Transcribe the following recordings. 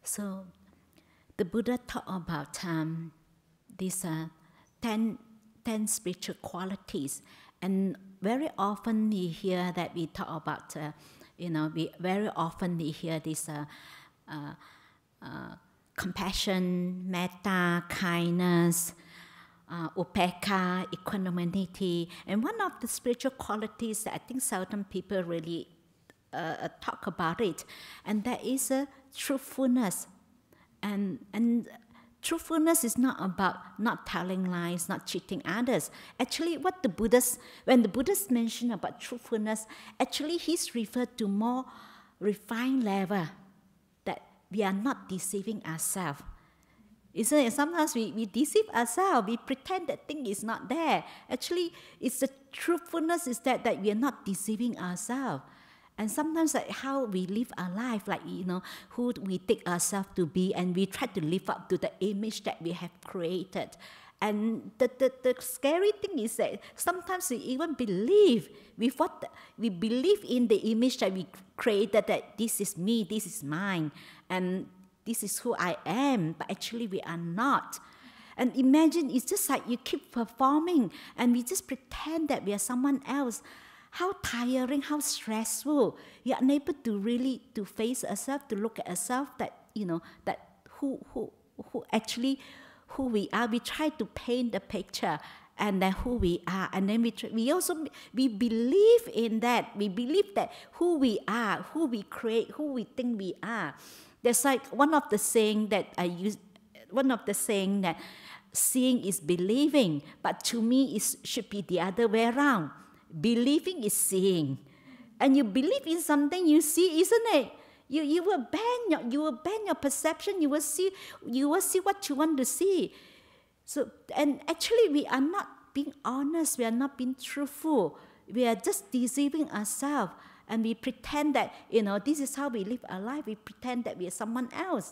So the Buddha talked about these 10 spiritual qualities. And very often we hear that we talk about, very often we hear this compassion, metta, kindness, upekkha, equanimity. And one of the spiritual qualities that I think seldom people really talk about it, and that is truthfulness. And truthfulness is not about not telling lies, not cheating others. Actually, when the Buddhists mention about truthfulness, actually he's referred to more refined level, that we are not deceiving ourselves. Isn't it? Sometimes we deceive ourselves, we pretend that thing is not there. Actually, it's the truthfulness is that we are not deceiving ourselves. And sometimes like how we live our life, like, who we take ourselves to be, and we try to live up to the image that we have created. And the scary thing is that sometimes we even believe with we believe in the image that we created, that this is me, this is mine, and this is who I am, but actually we are not. And imagine, it's just like you keep performing, and we just pretend that we are someone else. How tiring, how stressful. You're unable to really to face ourselves, to look at ourselves, that that who actually who we are. We try to paint the picture and then who we are, and then we believe in that. We believe that who we are, who we create, who we think we are. There's like one of the saying that I use. One of the saying that seeing is believing, but to me it should be the other way around. Believing is seeing, and you believe in something you see, isn't it? You will bend your perception. You will see what you want to see. So, and actually we are not being honest. We are not being truthful. We are just deceiving ourselves, and we pretend that this is how we live our life. We pretend that we are someone else.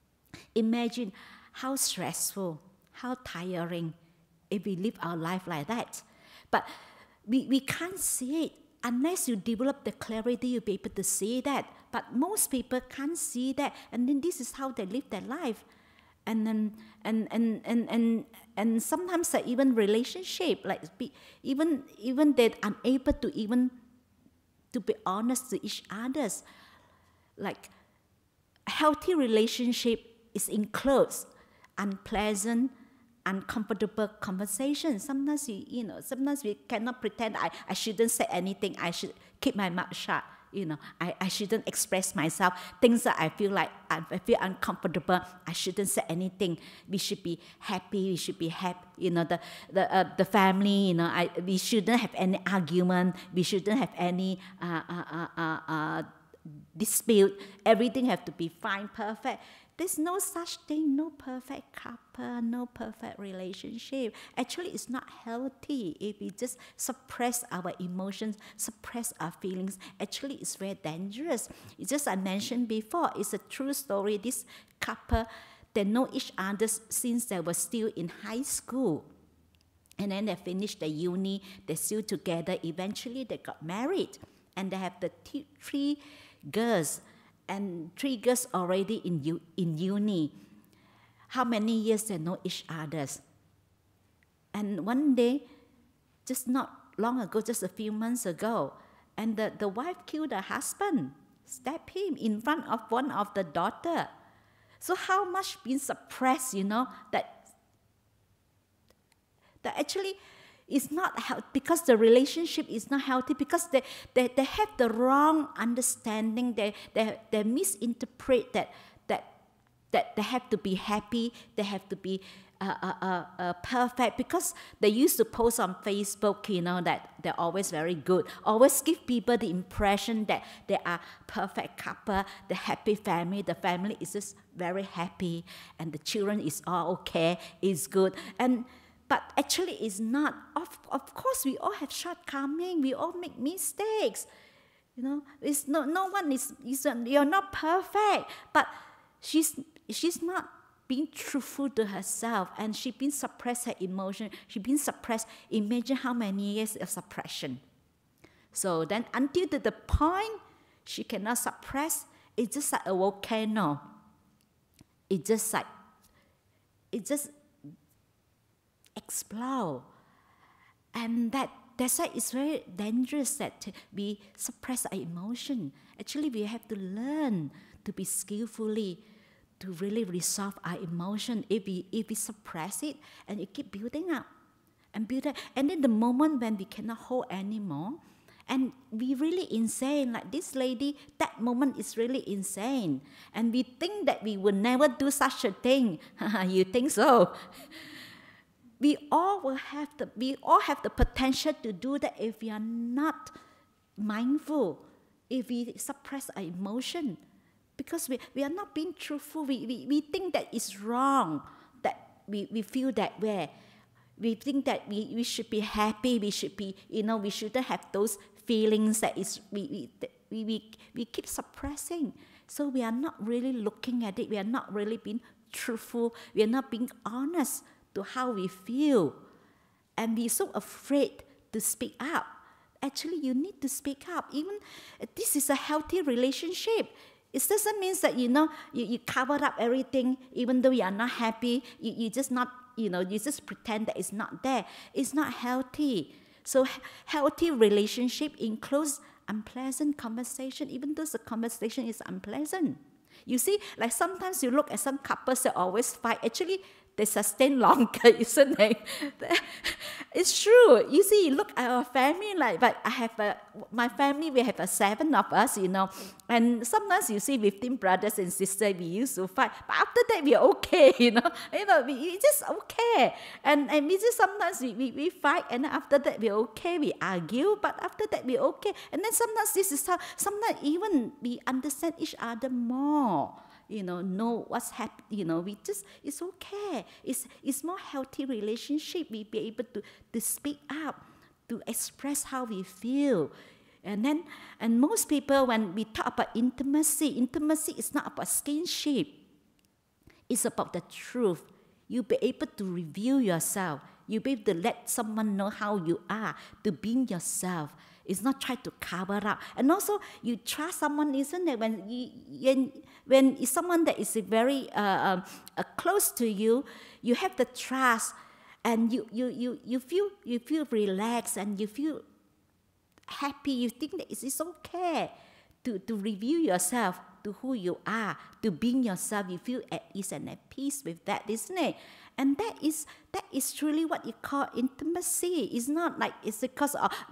Imagine how stressful, how tiring if we live our life like that. But we can't see it unless you develop the clarity. You'll be able to see that. But most people can't see that, and then this is how they live their life. And then and sometimes even relationship, like even they're unable to even to be honest to each others. Like a healthy relationship is includes unpleasant, uncomfortable conversation. Sometimes sometimes we cannot pretend I shouldn't say anything. I should keep my mouth shut. I shouldn't express myself. Things that I feel like I feel uncomfortable, I shouldn't say anything. We should be happy. We should be happy. The family. We shouldn't have any argument. We shouldn't have any dispute. Everything have to be fine, perfect. There's no such thing, no perfect couple, no perfect relationship. Actually, it's not healthy if we just suppress our emotions, suppress our feelings. Actually, it's very dangerous. It's just I mentioned before, it's a true story. This couple, they know each other since they were still in high school. And then they finished the uni, they're still together. Eventually, they got married. And they have the three girls. And 3 girls already in uni. How many years they know each other? And one day, just not long ago, just a few months ago, and the wife killed the husband, stabbed him in front of one of the daughter. So how much been suppressed, that actually is not healthy, because the relationship is not healthy, because they have the wrong understanding. They misinterpret that they have to be happy, they have to be perfect, because they used to post on Facebook, that they're always very good, always give people the impression that they are perfect couple, the happy family, the family is just very happy, and the children is all okay, is good, but actually it's not. Of course, we all have shortcomings. We all make mistakes. It's no one is you're not perfect. But she's not being truthful to herself, and she's been suppressed her emotion. She's been suppressed. Imagine how many years of suppression. So then, until to the point she cannot suppress, it's just like a volcano. it just like, it just explode. And that's why it's very dangerous that we suppress our emotion. Actually, we have to learn to be skillfully to really resolve our emotion. If we suppress it and it keep building up and build up, and then the moment when we cannot hold anymore, and we really insane, like this lady, that moment is really insane. And we think that we will never do such a thing. You think so? We all have the potential to do that if we are not mindful, if we suppress our emotion. Because we are not being truthful. We think that it's wrong, that we feel that way. We think that we should be happy, we should be, we shouldn't have those feelings that is we keep suppressing. So we are not really looking at it, we are not really being truthful, we are not being honest to how we feel. And we're so afraid to speak up. Actually, you need to speak up. Even this is a healthy relationship. It doesn't mean that, you cover up everything, even though you are not happy, you just not, you just pretend that it's not there. It's not healthy. So healthy relationship includes unpleasant conversation, even though the conversation is unpleasant. You see, like sometimes you look at some couples that always fight. Actually, they sustain longer, isn't it? It's true. You see, you look at our family, but my family, we have 7 of us, and sometimes you see within brothers and sisters, we used to fight, but after that, we are okay, we just okay. And we just sometimes we fight, and after that, we're okay, we argue, but after that, we're okay. And then sometimes this is how, sometimes even we understand each other more. Know what's happening, it's okay. It's more healthy relationship. We be able to speak up, to express how we feel. And most people, when we talk about intimacy is not about skinship. It's about the truth. You be able to reveal yourself. You be able to let someone know how you are, to be yourself. It's not try to cover up. And also, you trust someone, isn't it? When it's someone that is very close to you, you have the trust, and you feel relaxed, and you feel happy. You think that it's okay to reveal yourself, to who you are, to being yourself. You feel at ease and at peace with that, isn't it? And that is truly what you call intimacy. It's not like it's because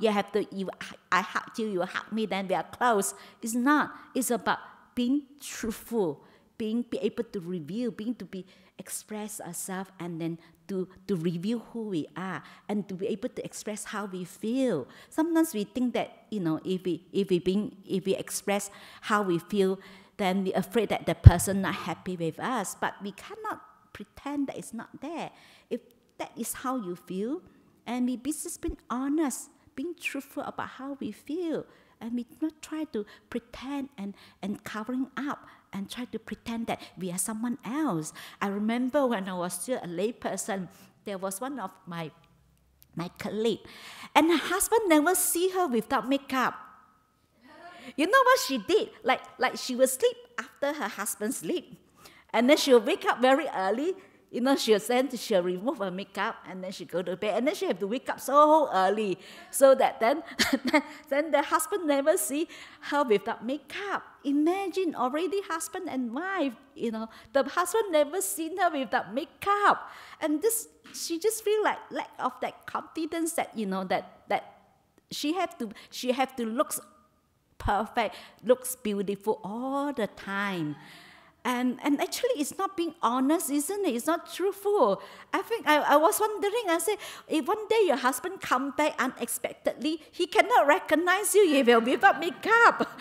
I hug you, you hug me, then we are close. It's not. It's about being truthful, be able to reveal, express ourselves, and then to reveal who we are, and to be able to express how we feel. Sometimes we think that if we express how we feel, then we're afraid that the person not happy with us. But we cannot pretend that it's not there. If that is how you feel, and we just being honest, being truthful about how we feel, and we not try to pretend and covering up and try to pretend that we are someone else. I remember when I was still a lay person, there was one of my colleague, and her husband never see her without makeup. You know what she did? Like she would sleep after her husband sleep. And then she'll wake up very early. She'll remove her makeup, and then she'll go to bed. And then she have to wake up so early, so that then the husband never see her without makeup. Imagine, already husband and wife, the husband never seen her without makeup. And she just feel like lack of that confidence that, that she have to look perfect, looks beautiful all the time. And actually, it's not being honest, isn't it? It's not truthful. I think I was wondering, I said, if one day your husband come back unexpectedly, he cannot recognize you without makeup.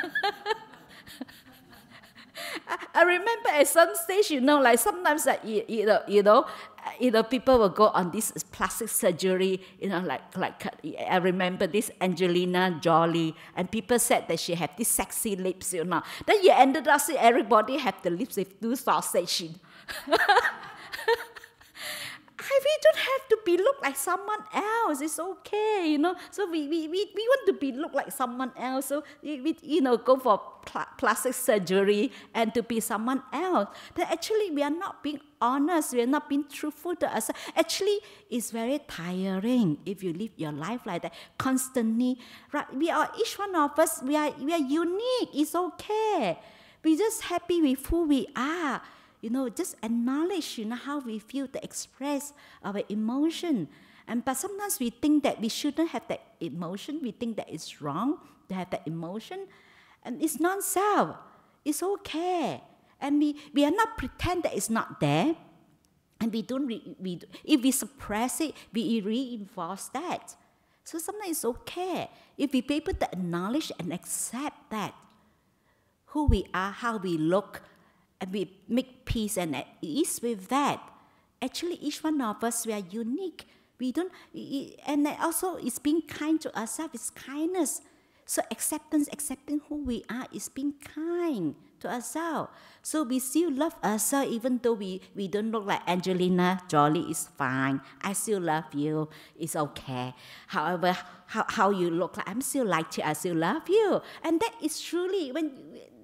I remember at some stage, like sometimes that people will go on this plastic surgery, like I remember this Angelina Jolie, and people said that she had these sexy lips, Then you ended up seeing everybody have the lips with 2 sausage. I we don't have to be look like someone else. It's okay, you know. So we want to be look like someone else. So we go for plastic surgery and to be someone else. Then actually we are not being honest. We are not being truthful to ourselves. Actually, it's very tiring if you live your life like that constantly. Right? We are, each one of us. We are unique. It's okay. We're just happy with who we are. Just acknowledge, how we feel, to express our emotion. But sometimes we think that we shouldn't have that emotion. We think that it's wrong to have that emotion. And it's non-self. It's okay. And we are not pretend that it's not there. And we don't, if we suppress it, we reinforce that. So sometimes it's okay. If we be able to acknowledge and accept that, who we are, how we look, and we make peace and at ease with that. Actually, each one of us, we are unique. We don't, and also it's being kind to ourselves. It's kindness. So accepting who we are is being kind to ourselves. So we still love ourselves even though we don't look like Angelina Jolie. Is fine. I still love you. It's okay. However, how you look like, I'm still like you. I still love you. And that is truly when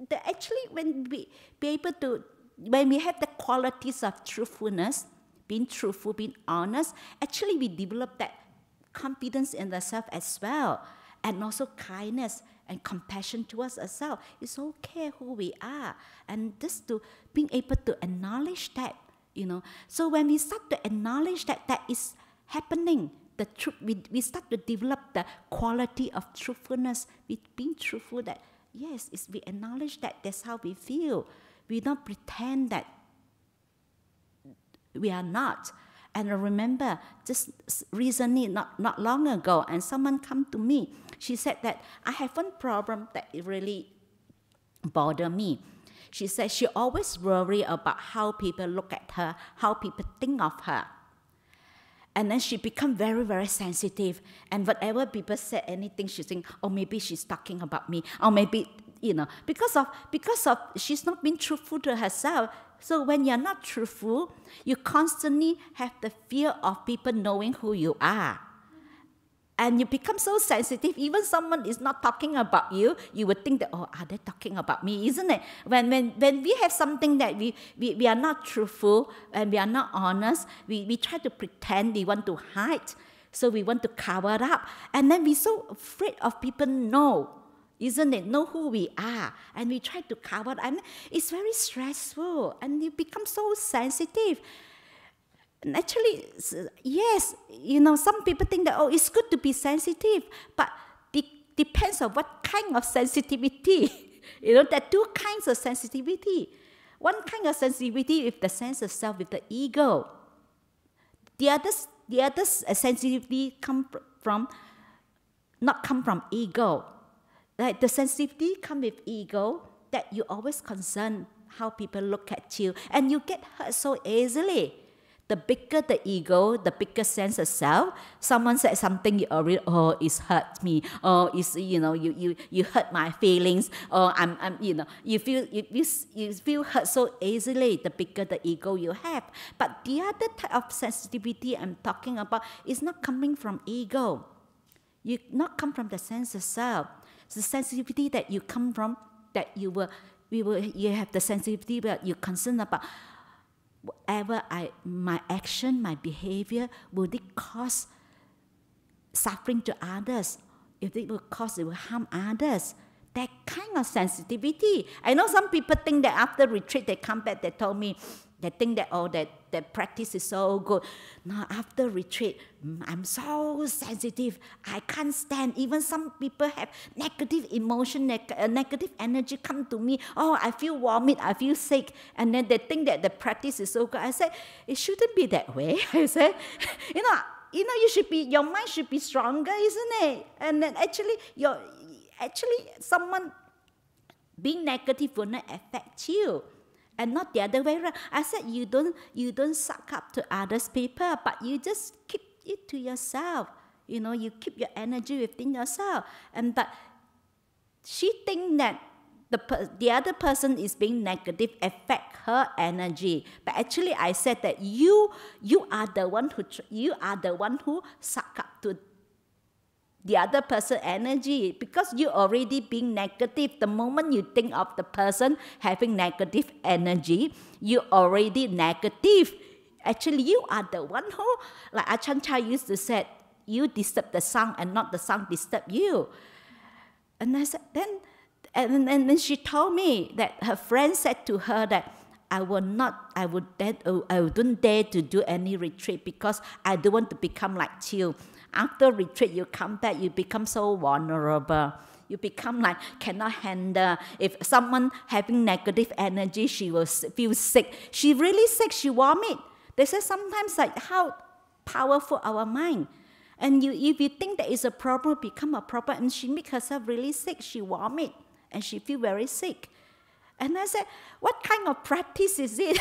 we have the qualities of truthfulness, being truthful, being honest, actually we develop that confidence in ourselves as well. And also kindness and compassion towards ourselves. It's okay who we are. And just to being able to acknowledge that, So when we start to acknowledge that is happening, the truth, we start to develop the quality of truthfulness. With being truthful, that yes, we acknowledge that that's how we feel. We don't pretend that we are not. And I remember just recently, not long ago, and someone come to me. She said that I have one problem that it really bothered me. She said she always worry about how people look at her, how people think of her. And then she become very, very sensitive. And whatever people say anything, she think, oh, maybe she's talking about me. Or maybe, because of she's not being truthful to herself. So when you're not truthful, you constantly have the fear of people knowing who you are. And you become so sensitive, even someone is not talking about you, you would think that, oh, are they talking about me, isn't it? When we have something that we are not truthful and we are not honest, we try to pretend, we want to hide. So we want to cover it up. And then we're so afraid of people know, isn't it? Know who we are. And we try to cover it. And it's very stressful. And you become so sensitive. And actually, yes, some people think that, oh, it's good to be sensitive, but it depends on what kind of sensitivity. There are two kinds of sensitivity. One kind of sensitivity is the sense of self, with the ego. The other sensitivity not come from ego. Like the sensitivity come with ego, that you always concern how people look at you, and you get hurt so easily. The bigger the ego, the bigger sense of self. Someone said something, you already, oh, it's hurt me. Oh, it's, you hurt my feelings. Oh, you feel hurt so easily. The bigger the ego you have. But the other type of sensitivity I'm talking about is not coming from ego. You not come from the sense of self. It's the sensitivity that you come from, that you have the sensitivity where you're concerned about. Whatever my action, my behavior, will it cause suffering to others? If it will harm others. That kind of sensitivity. I know some people think that after retreat, they come back, they told me, they think that, oh, that practice is so good. Now, after retreat, I'm so sensitive. I can't stand. Even some people have negative emotion, negative energy come to me. Oh, I feel vomit, I feel sick. And then they think that the practice is so good. I said, it shouldn't be that way. I said, your mind should be stronger, isn't it? And then actually someone being negative will not affect you. And not the other way around. I said you don't suck up to others people, but you just keep it to yourself. You keep your energy within yourself. But she think that the other person is being negative, affect her energy. But actually, I said that you are the one who suck up to the other person energy, because you already being negative. The moment you think of the person having negative energy, you already negative. Actually, you are the one who, like Ajahn Chah used to say, you disturb the sound and not the sound disturb you. And I said, then she told me that her friend said to her that I don't dare to do any retreat because I don't want to become like you. After retreat, you come back, you become so vulnerable. You become like cannot handle. If someone having negative energy, she will feel sick. She really sick, she vomit. They say sometimes like how powerful our mind. And if you think that is a problem, become a problem. And she make herself really sick. She vomit and she feel very sick. And I said, what kind of practice is it?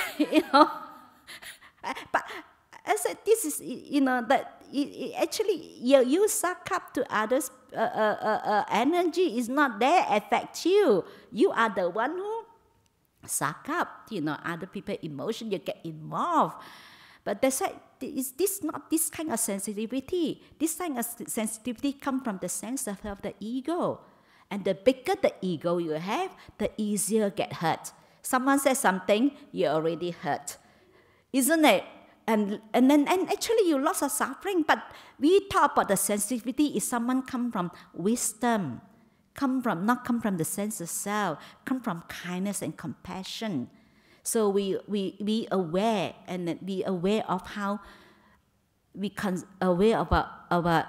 But I said, this is, that actually you suck up to others' energy is not there, affect you. You are the one who suck up, other people's emotion, you get involved. But that's why is this not this kind of sensitivity? This kind of sensitivity comes from the sense of the ego. And the bigger the ego you have, the easier get hurt. Someone says something, you're already hurt. Isn't it? And actually you lots of suffering. But we talk about the sensitivity is someone come from wisdom, not come from the sense of self, come from kindness and compassion. So we aware, and be aware of how we aware about our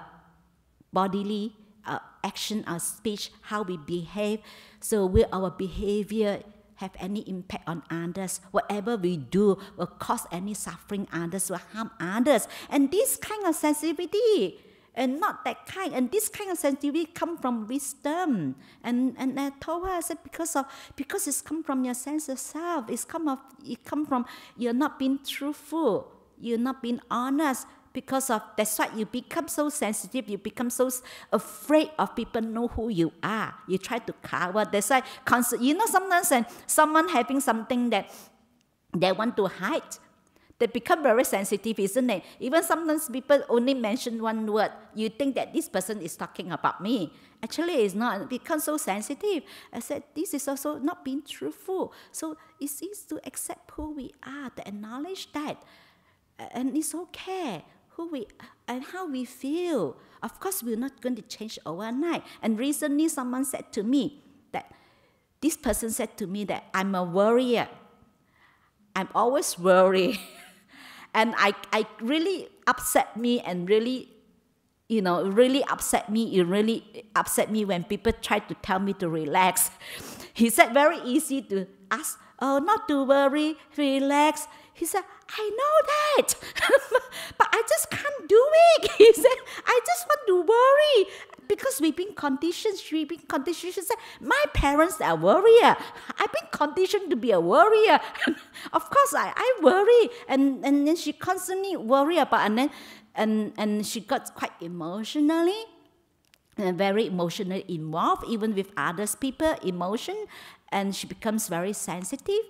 bodily action, our speech, how we behave. So will our behavior have any impact on others? Whatever we do will cause any suffering others, will harm others. And this kind of sensitivity, and not that kind. And this kind of sensitivity come from wisdom. And I told her, I said, because it's come from your sense of self. It come from you're not being truthful. You're not being honest. Because of that's why you become so sensitive. You become so afraid of people know who you are. You try to cover. That's why sometimes when someone having something that they want to hide, they become very sensitive, isn't it? Even sometimes people only mention one word, you think that this person is talking about me. Actually, it's not. It becomes so sensitive. I said, this is also not being truthful. So it's easy to accept who we are, to acknowledge that. And it's okay, who we and how we feel. Of course, we're not going to change overnight. And recently, someone said to me that, this person said to me that I'm a worrier. I'm always worried. And I really upset me and really, really upset me. It really upset me when people try to tell me to relax. He said very easy to ask, not to worry, relax. He said, I know that, but I just can't do it. He said, I just want to worry. Because we've been conditioned. She said, my parents are worrier. I've been conditioned to be a worrier. Of course, I worry. And then she constantly worry about, and she got quite emotionally, and very emotionally involved, even with others people emotion, and she becomes very sensitive.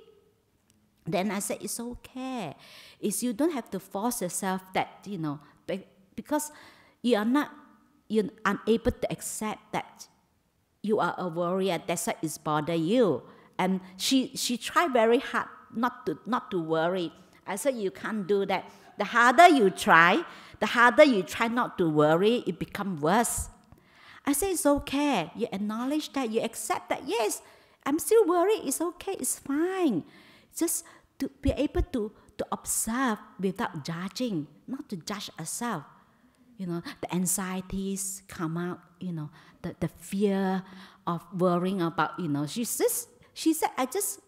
Then I said, it's okay. You don't have to force yourself that, because you're unable to accept that you are a warrior. That's why it's bother you. And she tried very hard not to worry. I said, you can't do that. The harder you try not to worry, it becomes worse. I said, it's okay. You acknowledge that. You accept that. Yes, I'm still worried. It's okay. It's fine. Just to be able to observe without judging, not to judge ourselves. The anxieties come out, the fear of worrying about, she said, I just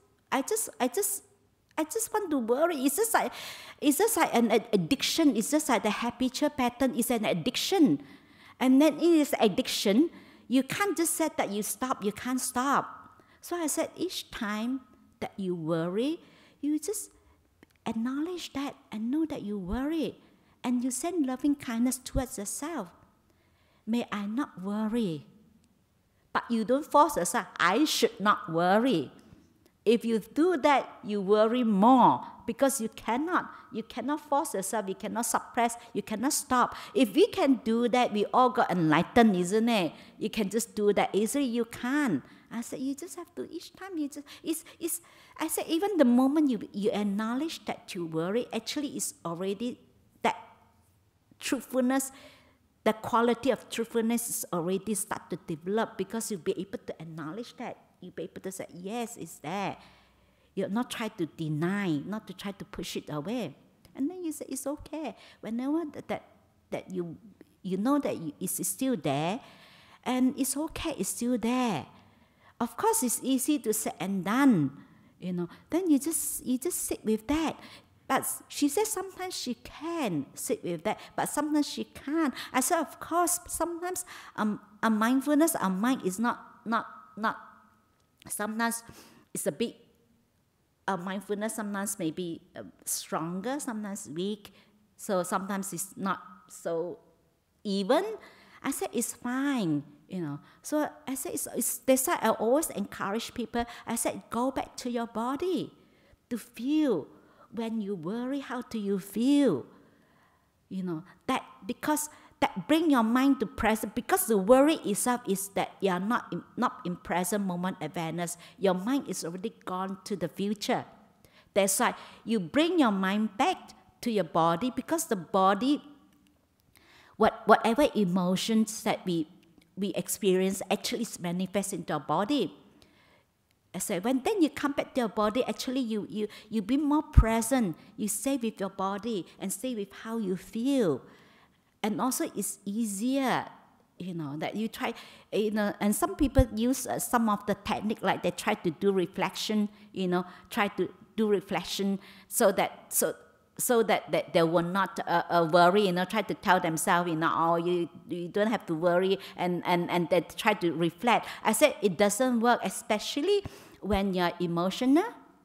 want to worry. It's just like an addiction. It's just like the habitual pattern is an addiction. And then it is addiction. You can't just say that you stop. You can't stop. So I said, each time that you worry, you just acknowledge that and know that you worry. And you send loving kindness towards yourself. May I not worry. But you don't force yourself, I should not worry. If you do that, you worry more because you cannot force yourself, you cannot suppress, you cannot stop. If we can do that, we all got enlightened, isn't it? You can just do that easily. You can't. I said, you just have to, each time you just, I said, even the moment you acknowledge that you worry, actually is already that truthfulness, the quality of truthfulness is already start to develop because you'll be able to acknowledge that. You'll be able to say, yes, it's there. You're not trying to deny, not to try to push it away. And then you say, it's okay. Whenever that you know that it's still there, and it's okay, it's still there. Of course, it's easy to say and done, Then you just sit with that. But she says sometimes she can sit with that, but sometimes she can't. I said, of course, sometimes a mindfulness, our mind is not. Sometimes it's a bit. Mindfulness sometimes may be stronger, sometimes weak. So sometimes it's not so even. I said it's fine, So I said that's why I always encourage people. I said go back to your body to feel. When you worry, how do you feel? That because that bring your mind to present. Because the worry itself is that you are not in present moment awareness. Your mind is already gone to the future. That's why you bring your mind back to your body, because the body, whatever emotions that we experience actually is manifest into our body. I said, then you come back to your body, actually you be more present. You stay with your body and stay with how you feel. And also it's easier, that you try, and some people use some of the technique, like they try to do reflection, try to do reflection so that they will not worry, try to tell themselves, oh, you don't have to worry, and they try to reflect. I said it doesn't work, especially when you're emotional.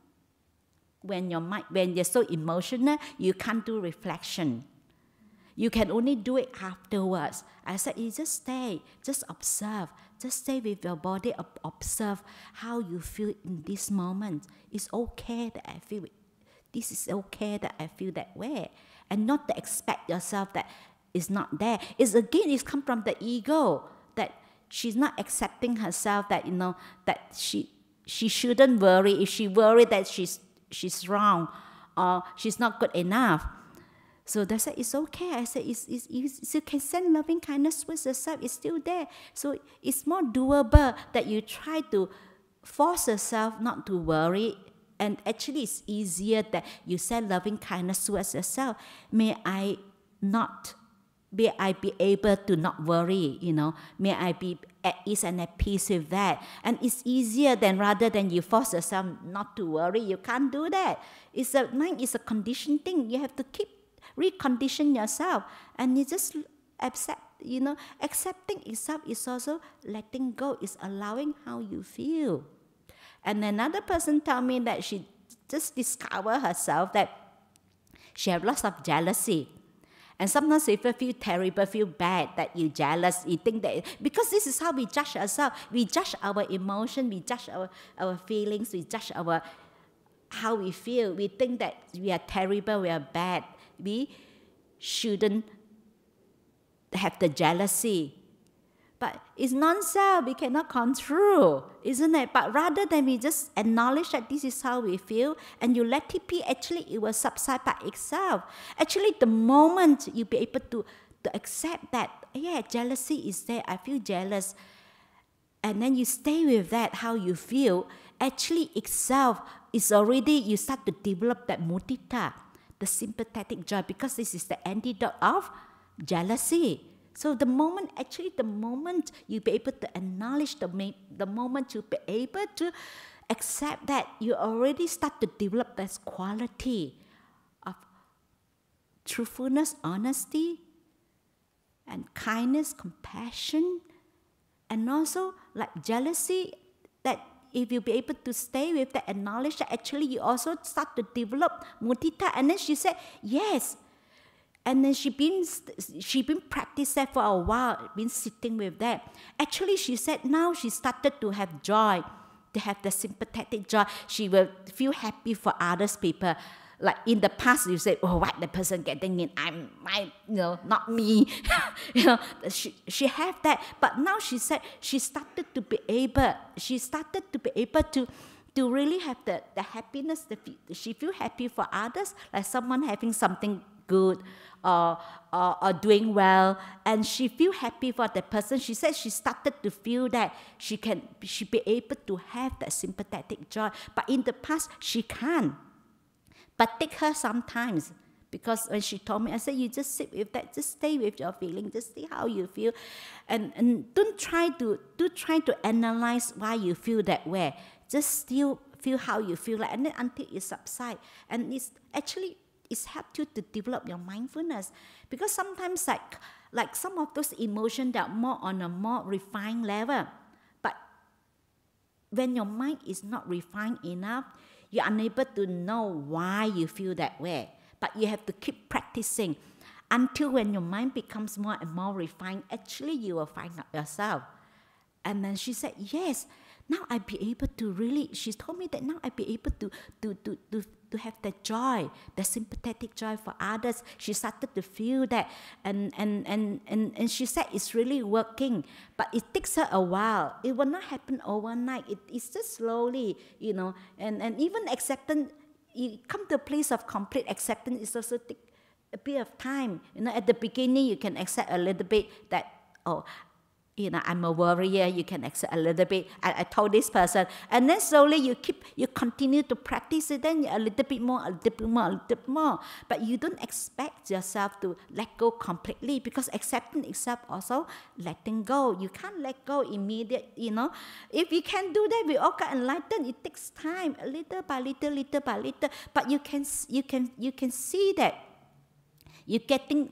When you're so emotional, you can't do reflection. You can only do it afterwards. I said, you just stay, just observe. Just stay with your body, observe how you feel in this moment. It's okay that I feel it. This is okay that I feel that way. And not to expect yourself that it's not there. It's come from the ego, that she's not accepting herself, that, that she shouldn't worry. If she worried that she's wrong or she's not good enough. So that's why it's okay. I said, you can send loving kindness towards yourself. It's still there. So it's more doable that you try to force yourself not to worry. And actually, it's easier that you send loving kindness towards yourself. May I be able to not worry, May I be at ease and at peace with that. And it's easier than rather than you force yourself not to worry. You can't do that. Mind is a conditioned thing. You have to keep recondition yourself, and you just accept. Accepting itself is also letting go. Is allowing how you feel. And another person tell me that she just discovered herself that she have lots of jealousy. And sometimes people feel terrible, feel bad that you're jealous. You think that, because this is how we judge ourselves. We judge our emotion, we judge our feelings, we judge how we feel. We think that we are terrible, we are bad. We shouldn't have the jealousy. But it's non-self, we cannot control, isn't it? But rather than we just acknowledge that this is how we feel, and you let it be, actually it will subside by itself. Actually, the moment you be able to accept that, yeah, jealousy is there, I feel jealous, and then you stay with that, how you feel, actually itself is already, you start to develop that mudita, the sympathetic joy, because this is the antidote of jealousy. So the moment you be able to acknowledge, the moment you be able to accept that, you already start to develop this quality of truthfulness, honesty, and kindness, compassion, and also like jealousy, that if you be able to stay with that, acknowledge that, actually you also start to develop mudita. And then she said, yes, And then she been practice that for a while, been sitting with that. Actually, she said now she started to have joy, to have the sympathetic joy. She will feel happy for others people. Like in the past, you say, "Oh, what the person getting in? Not me." She have that, but now she said she started to be able to really have the happiness. She feel happy for others, like someone having something good or doing well, and she feel happy for the person. She said she started to feel that she be able to have that sympathetic joy, but in the past she can't. But take her sometimes, because when she told me, I said, you just sit with that, just stay with your feeling, just see how you feel, and don't try to analyze why you feel that way. Just still feel how you feel like, and then until it subsides. And it's helped you to develop your mindfulness, because sometimes like some of those emotions that are more on a more refined level, but when your mind is not refined enough, you're unable to know why you feel that way. But you have to keep practicing until when your mind becomes more and more refined, actually you will find out yourself. And then she said, yes, now I be able to really, she told me that now I be able to have that joy, the sympathetic joy for others. She started to feel that, and she said it's really working, but it takes her a while. It will not happen overnight. It's just slowly, and even acceptance, you come to a place of complete acceptance, it also take a bit of time. At the beginning you can accept a little bit that, I'm a warrior, you can accept a little bit. I told this person. And then slowly you continue to practice it, then a little bit more, a little bit more, a little bit more. But you don't expect yourself to let go completely, because acceptance itself also letting go. You can't let go immediate, If you can do that, we all get enlightened. It takes time, a little by little, little by little. But you can see that you're getting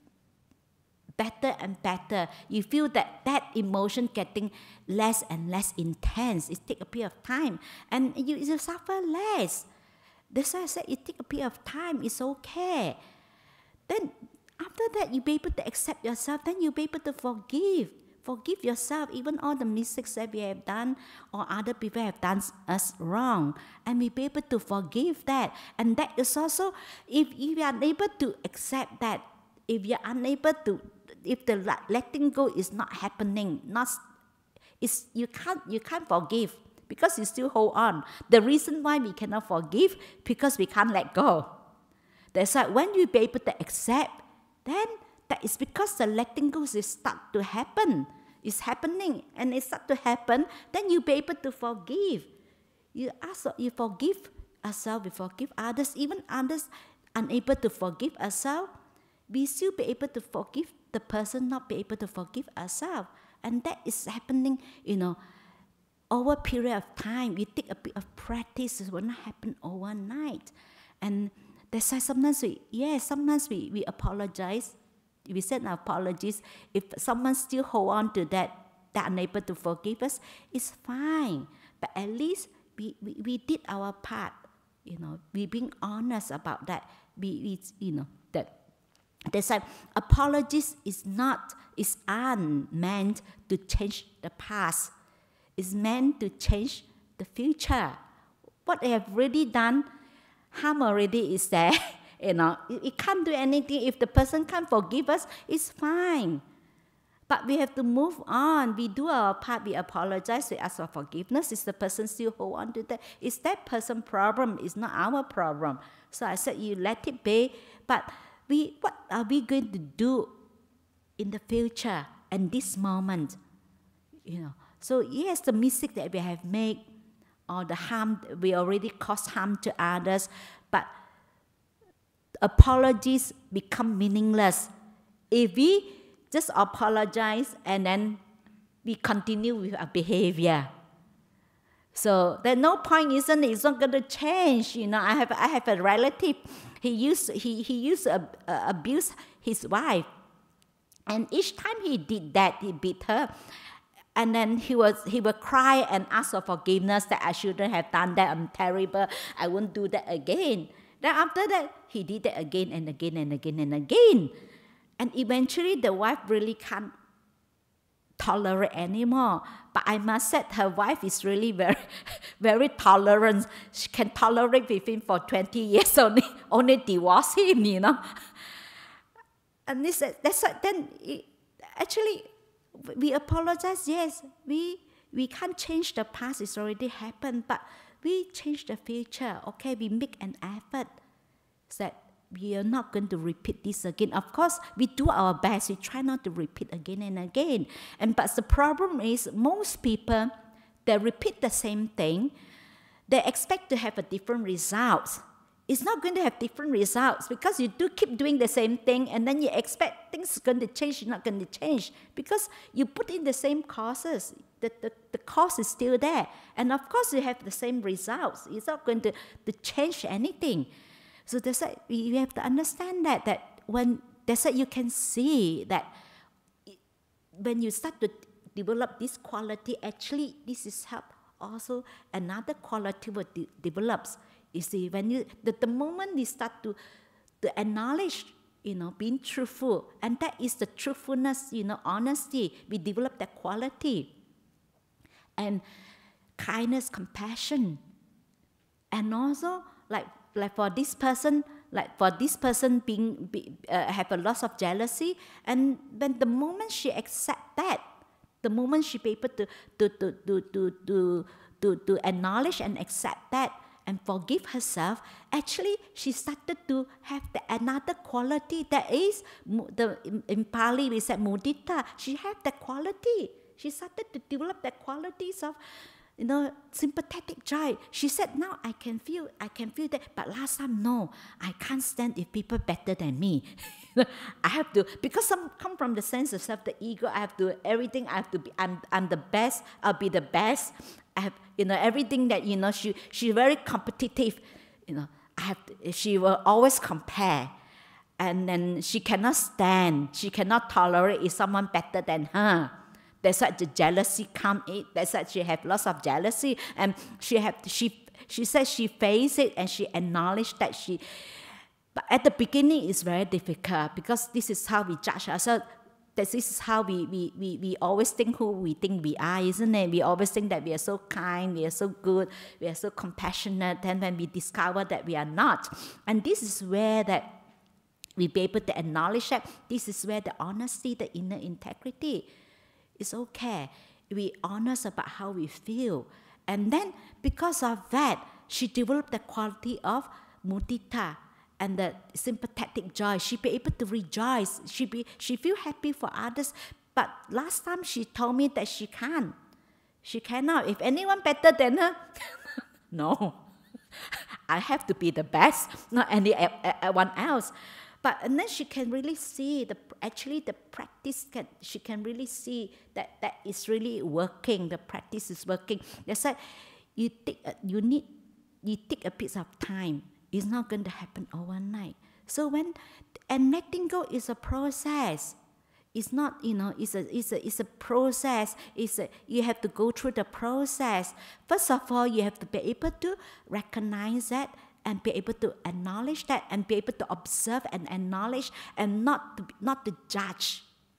better and better. You feel that emotion getting less and less intense. It takes a bit of time, and you suffer less. That's why I said it takes a bit of time. It's okay. Then after that, you'll be able to accept yourself. Then you'll be able to forgive yourself, even all the mistakes that we have done or other people have done us wrong, and we'll be able to forgive that. And that is also, if you are unable to accept that, if you're unable to, if the letting go is not happening, you can't forgive, because you still hold on. The reason why we cannot forgive, because we can't let go. That's why when you be able to accept, then that is because the letting go is start to happen. It's happening, and it start to happen. Then you be able to forgive. You forgive ourselves, we forgive others, even others unable to forgive ourselves. We still be able to forgive the person, not be able to forgive ourselves. And that is happening, over a period of time. We take a bit of practice. It will not happen overnight. And that's why sometimes we apologize. We send our apologies. If someone still hold on to that, they're unable to forgive us, it's fine. But at least we did our part. We being honest about that. That's why apologies aren't meant to change the past. It's meant to change the future. What they have already done, harm already is there. It can't do anything. If the person can't forgive us, it's fine. But we have to move on. We do our part. We apologize. We ask for forgiveness. Is the person still hold on to that? It's that person's problem. It's not our problem. So I said, you let it be. But what are we going to do in the future and this moment? So yes, the mistake that we have made, or the harm, we already caused harm to others, but apologies become meaningless if we just apologize and then we continue with our behavior. So there's no point, isn't it? It's not going to change. I have a relative. He used to abuse his wife, and each time he did that, he beat her, and then he would cry and ask for forgiveness that I shouldn't have done that. I'm terrible. I won't do that again. Then after that, he did that again and again and again and again. And eventually the wife really can't tolerate anymore. But I must say her wife is really very, very tolerant. She can tolerate with him for 20 years only divorce him, you know. And that's what then actually we apologize. Yes, we can't change the past, it's already happened, but we change the future. Okay, we make an effort that we are not going to repeat this again. Of course, we do our best. We try not to repeat again and again. But the problem is most people, they repeat the same thing. They expect to have a different result. It's not going to have different results because you do keep doing the same thing and then you expect things are going to change. You're not going to change because you put in the same causes. The cause is still there. And of course, you have the same results. It's not going to change anything. So that's why you have to understand that when that's why you can see that when you start to develop this quality, actually this is help also another quality will develops. You see, when the moment you start to acknowledge, being truthful, and that is the truthfulness, honesty, we develop that quality. And kindness, compassion, and also like for this person, have a lot of jealousy, and when the moment she accept that, the moment she be able to acknowledge and accept that and forgive herself, actually she started to have another quality that is in Pali we said mudita. She had that quality. She started to develop the qualities of sympathetic joy. She said, now I can feel that, but last time, no, I can't stand if people better than me. I have to, because some come from the sense of self, the ego, I have to, everything I have to be, I'm the best, I'll be the best. I have, everything that, she's very competitive, she will always compare. And then she cannot stand, she cannot tolerate if someone better than her. That's why the jealousy come in. That's why she have lots of jealousy, and she said she faced it and she acknowledged that she. But at the beginning, it's very difficult because this is how we judge ourselves. This is how we always think who we think we are, isn't it? We always think that we are so kind, we are so good, we are so compassionate. And when we discover that we are not, and this is where that we be able to acknowledge that. This is where the honesty, the inner integrity. It's okay. We're honest about how we feel. And then because of that, she developed the quality of mudita and the sympathetic joy. She be able to rejoice. She feel happy for others. But last time she told me that she can't. She cannot. If anyone better than her, no. I have to be the best, not anyone else. But and then she can really see the practice. She can really see that is really working. The practice is working. That's why you take a piece of time. It's not going to happen overnight. So letting go is a process. It's not, it's a process. You have to go through the process. First of all, you have to be able to recognize that and be able to acknowledge that and be able to observe and acknowledge and not to judge.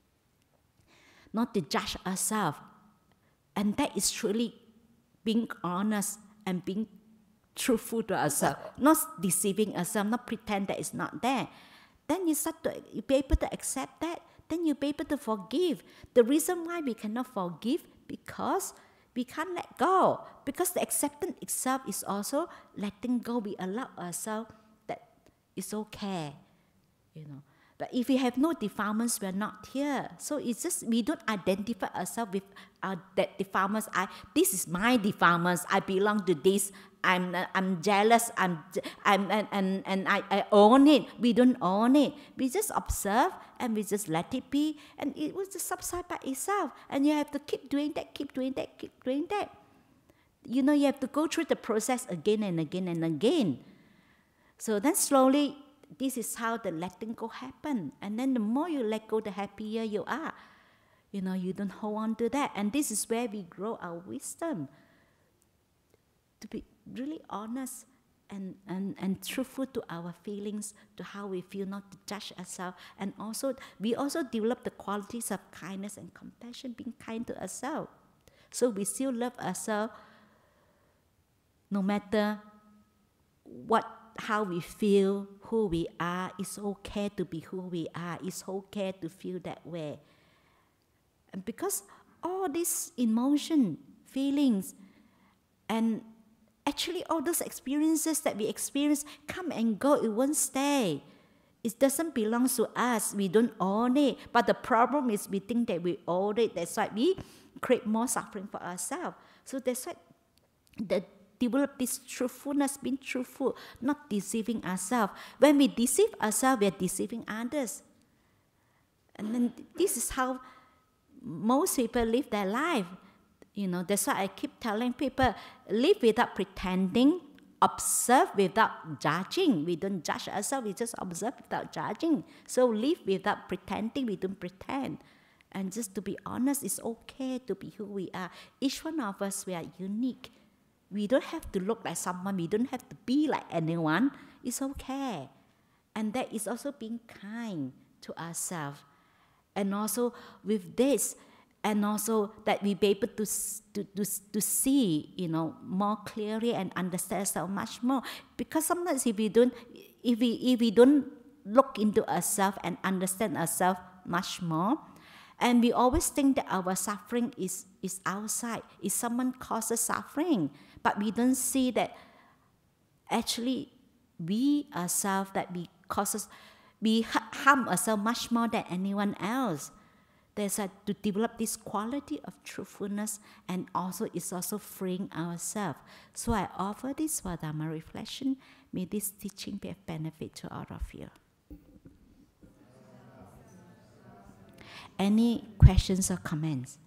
Not to judge ourselves. And that is truly being honest and being truthful to ourselves. Not deceiving ourselves, not pretend that it's not there. Then you be able to accept that. Then you'll be able to forgive. The reason why we cannot forgive because we can't let go. Because the acceptance itself is also letting go. We allow ourselves that it's okay, But if we have no defilements, we're not here. So it's just we don't identify ourselves with that defilements. This is my defilements. I belong to this. I'm jealous. And I own it. We don't own it. We just observe and we just let it be, and it will just subside by itself. And you have to keep doing that. Keep doing that. Keep doing that. You have to go through the process again and again and again. So then slowly. This is how the letting go happen. And then the more you let go, the happier you are. You don't hold on to that. And this is where we grow our wisdom. To be really honest and truthful to our feelings, to how we feel, not to judge ourselves. And also, we also develop the qualities of kindness and compassion, being kind to ourselves. So we still love ourselves no matter how we feel, who we are. It's okay to be who we are. It's okay to feel that way. And because all these emotion, feelings, and actually all those experiences that we experience come and go, it won't stay. It doesn't belong to us. We don't own it. But the problem is we think that we own it. That's why we create more suffering for ourselves. So that's why develop this truthfulness, being truthful, not deceiving ourselves. When we deceive ourselves, we are deceiving others. And then this is how most people live their life. That's why I keep telling people, live without pretending, observe without judging. We don't judge ourselves, we just observe without judging. So live without pretending, we don't pretend. And just to be honest, it's okay to be who we are. Each one of us, we are unique. We don't have to look like someone. We don't have to be like anyone. It's okay. And that is also being kind to ourselves. And also with this, and also that we be able to see, more clearly and understand ourselves much more. Because sometimes if we don't look into ourselves and understand ourselves much more, and we always think that our suffering is outside, is someone causes suffering, but we don't see that actually we ourselves, that we harm ourselves much more than anyone else. There's to develop this quality of truthfulness, and also it's also freeing ourselves. So I offer this for Dharma reflection. May this teaching be of benefit to all of you. Any questions or comments?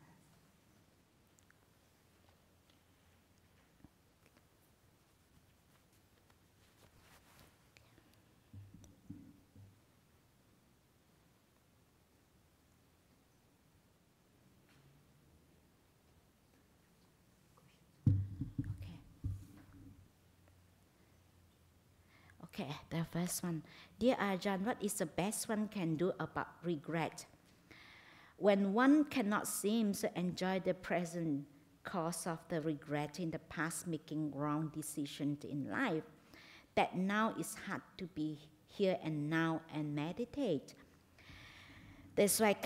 Okay, the first one. Dear Ajahn, what is the best one can do about regret? When one cannot seem to enjoy the present cause of the regret in the past, making wrong decisions in life, that now is hard to be here and now and meditate. There's like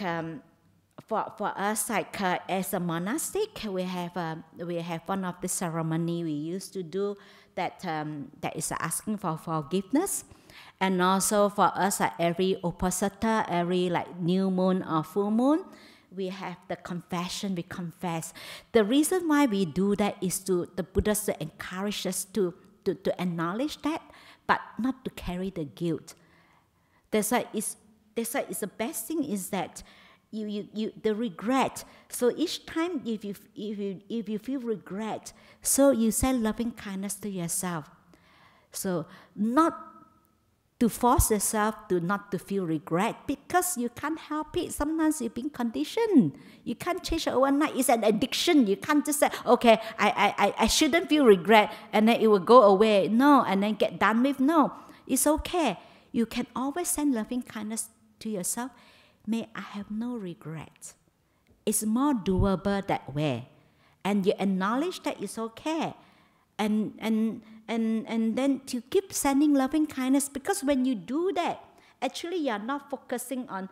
for us, like as a monastic, we have one of the ceremony we used to do that is asking for forgiveness, and also for us, every Uposatha, every new moon or full moon, we have the confession. We confess. The reason why we do that is the Buddha encourage us to acknowledge that, but not to carry the guilt. That's why it's the best thing is that the regret. So each time if you feel regret, so you send loving kindness to yourself. So not to force yourself to not to feel regret, because you can't help it. Sometimes you've been conditioned. You can't change it overnight. It's an addiction. You can't just say, okay, I shouldn't feel regret and then it will go away. No, and then get done with. No, it's okay. You can always send loving kindness to yourself. May I have no regret. It's more doable that way. And you acknowledge that it's okay. And then to keep sending loving kindness, because when you do that, actually you are not focusing on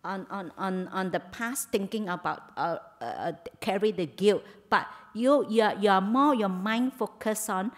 the past, thinking about carry the guilt, but you are more your mind focused on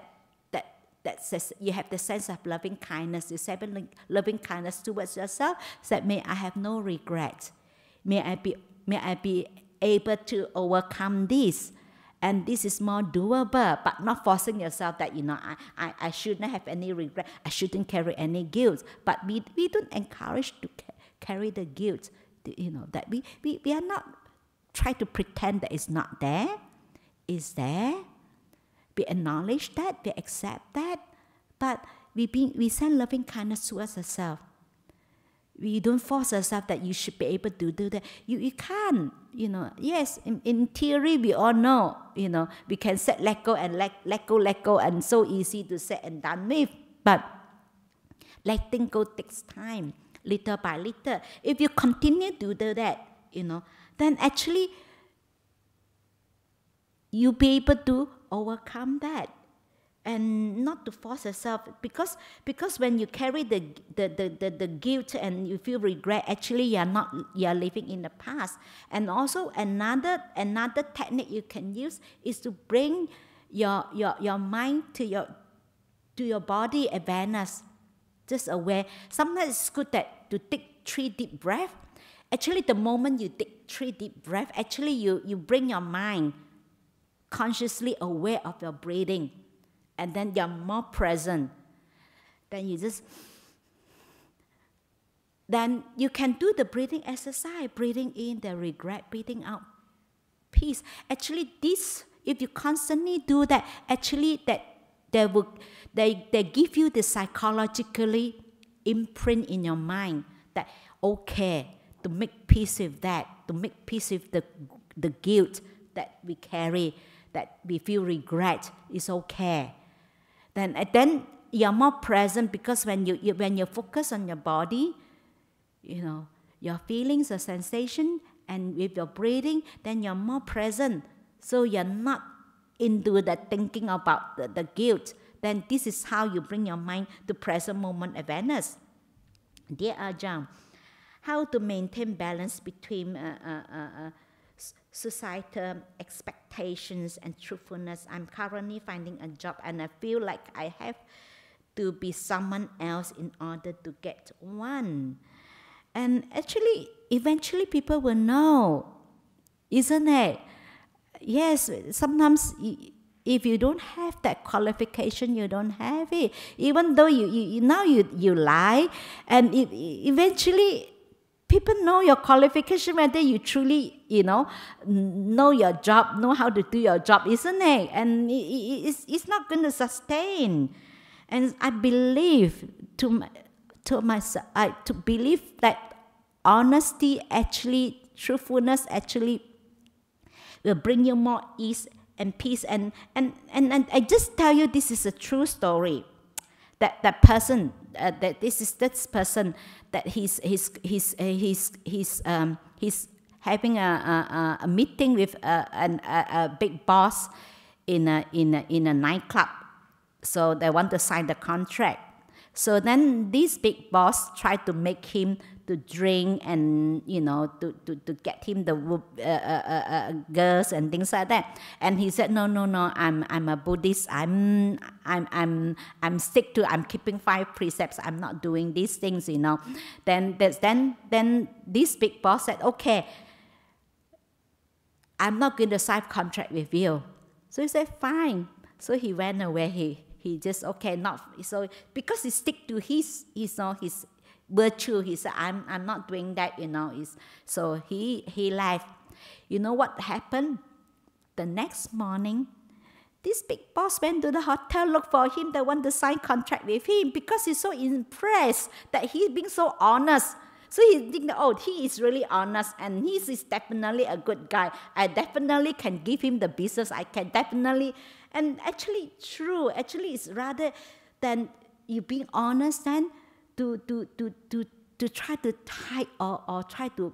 that says you have the sense of loving kindness. You say loving kindness towards yourself. That may I have no regret. May I be able to overcome this. And this is more doable, but not forcing yourself that, I shouldn't have any regret. I shouldn't carry any guilt. But we don't encourage to carry the guilt. That we are not trying to pretend that it's not there. It's there. We acknowledge that. We accept that. But we send loving kindness towards ourselves. We don't force ourselves that you should be able to do that. You can't, Yes, in theory, we all know, we can set let go and let go, and so easy to set and done with. But letting go takes time, little by little. If you continue to do that, then actually you'll be able to overcome that. And not to force yourself, because when you carry the guilt and you feel regret, actually you're living in the past. And also another technique you can use is to bring your mind to your body awareness, just aware. Sometimes it's good to take 3 deep breaths. Actually, the moment you take 3 deep breaths, actually you bring your mind consciously aware of your breathing. And then you're more present. Then you can do the breathing exercise, breathing in the regret, breathing out peace. Actually, if you constantly do that, actually they give you the psychologically imprint in your mind that, okay, to make peace with that, to make peace with the guilt that we carry, that we feel regret, is okay. Then you're more present, because when you focus on your body, your feelings, your sensation, and with your breathing, then you're more present. So you're not into that thinking about the guilt. Then this is how you bring your mind to present moment awareness. Dear Ajahn, how to maintain balance between societal expectations and truthfulness? I'm currently finding a job and I feel like I have to be someone else in order to get one. And actually, eventually people will know, isn't it? Yes, sometimes if you don't have that qualification, you don't have it. Even though you lie, and eventually people know your qualification, whether you truly, know your job, know how to do your job, isn't it? And it's not going to sustain. And I believe to believe that honesty, actually, truthfulness, actually will bring you more ease and peace. And I just tell you, this is a true story. That person, this person, that he's having a meeting with a big boss in a nightclub. So they want to sign the contract. So then this big boss tried to make him to drink and to get him the girls and things like that. And he said, no, I'm a Buddhist. I'm keeping 5 precepts. I'm not doing these things. Then this big boss said, okay, I'm not going to sign contract with you. So he said, fine. So he went away. He just, okay, not so, because he stick to his virtue. He said, I'm not doing that, so he left. You know what happened? The next morning, this big boss went to the hotel, look for him, they want to sign contract with him, because he's so impressed that he's being so honest. So he think, oh, he is really honest, and he is definitely a good guy. I definitely can give him the business. I can definitely, and actually true. Actually, it's rather than you being honest than to try to hide or try to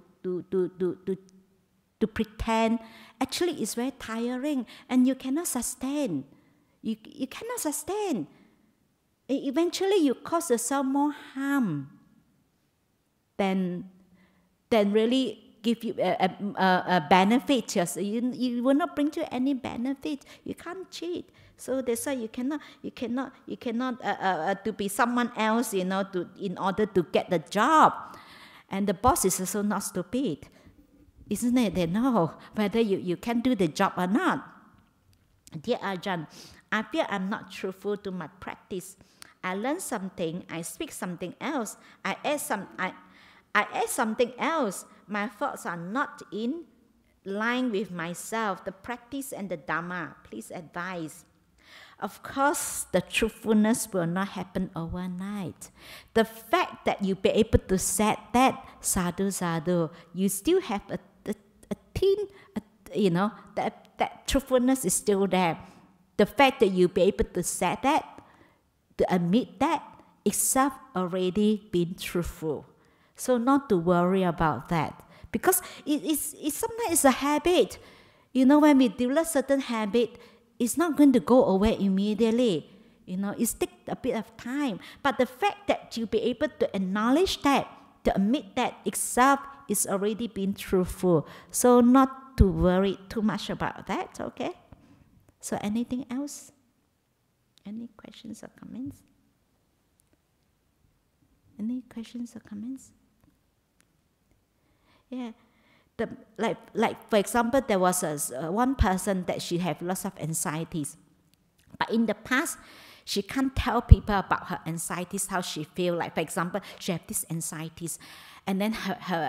pretend. Actually, it's very tiring, and you cannot sustain. You cannot sustain. Eventually, you cause yourself more harm than really give you a benefit. You will not bring you any benefit. You can't cheat. So that's why you cannot to be someone else, in order to get the job. And the boss is also not stupid, isn't it? They know whether you can do the job or not. Dear Ajahn, I feel I'm not truthful to my practice. I learn something, I speak something else, I add something else. My thoughts are not in line with myself, the practice and the Dhamma. Please advise. Of course, the truthfulness will not happen overnight. The fact that you be able to set that sadhu sadhu, you still have a thin, that truthfulness is still there. The fact that you be able to set that, to admit that, itself already been truthful. So not to worry about that. Because it's sometimes it's a habit. When we develop certain habit, it's not going to go away immediately. It takes a bit of time. But the fact that you be able to acknowledge that, to admit that itself is already been truthful. So not to worry too much about that, okay? So anything else? Any questions or comments? Any questions or comments? Yeah. Like for example, there was one person that she had lots of anxieties. But in the past, she can't tell people about her anxieties, how she feel. Like, for example, she had these anxieties, and then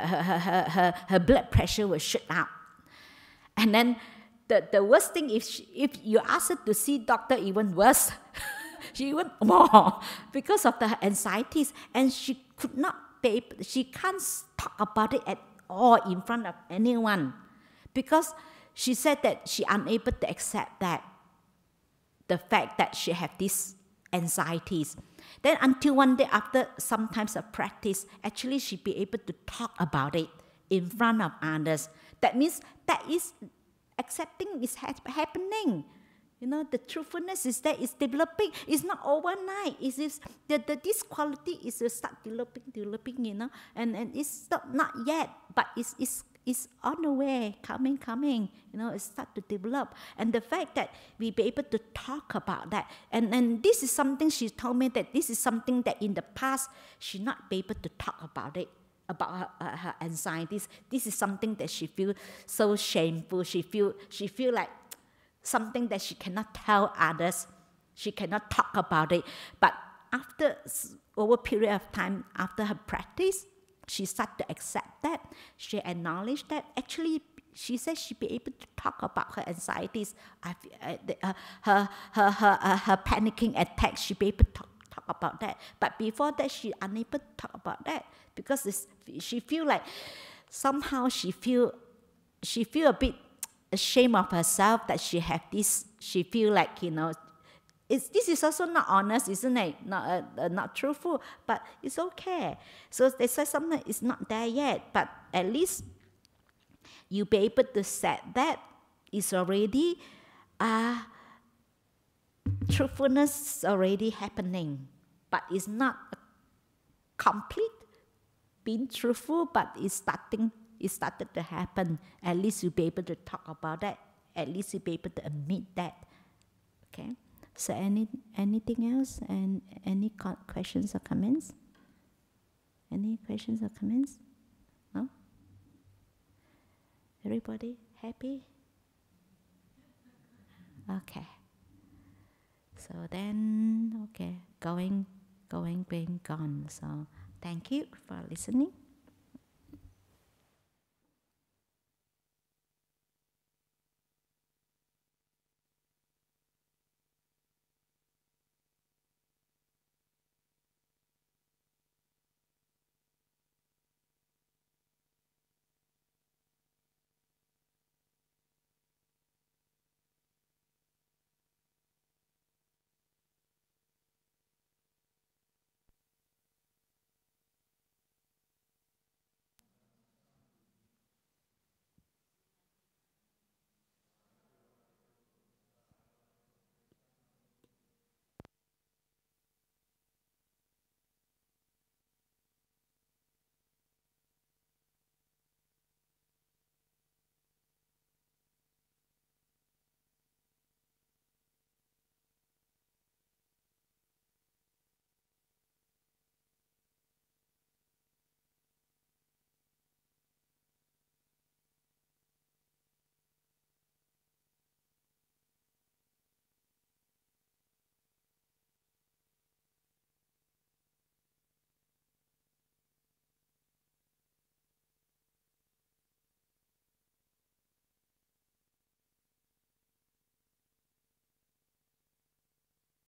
her blood pressure will shoot up. And then the worst thing, if you ask her to see doctor, even worse, she even more because of the anxieties, and she could not she can't talk about it at all in front of anyone, because she said that she unable to accept that the fact that she have these anxieties. Then until one day, after some times of practice, actually she be able to talk about it in front of others. That means that is accepting is happening. The truthfulness is that it's developing. It's not overnight. This quality is start developing, and it's not yet, but it's on the way, coming, it start to develop. And the fact that we be able to talk about that, and this is something she told me, that this is something that in the past she not be able to talk about it, about her anxieties. This is something that she feel so shameful. She feel like something that she cannot tell others. She cannot talk about it. But over a period of time, after her practice, she started to accept that. She acknowledged that. Actually, she said she be able to talk about her anxieties, her panicking attacks. She be able to talk about that. But before that, she unable to talk about that, because she feel like somehow she feel a bit ashamed of herself that she have this. She feel like, this is also not honest, isn't it? Not truthful, but it's okay. So they say something is not there yet, but at least you be able to set that is already truthfulness already happening, but it's not complete being truthful, but it started to happen. At least you be able to talk about that. At least you be able to admit that. Okay. So anything else, and any questions or comments? Any questions or comments? No? Everybody happy? Okay. So then, okay, going, being gone. So thank you for listening.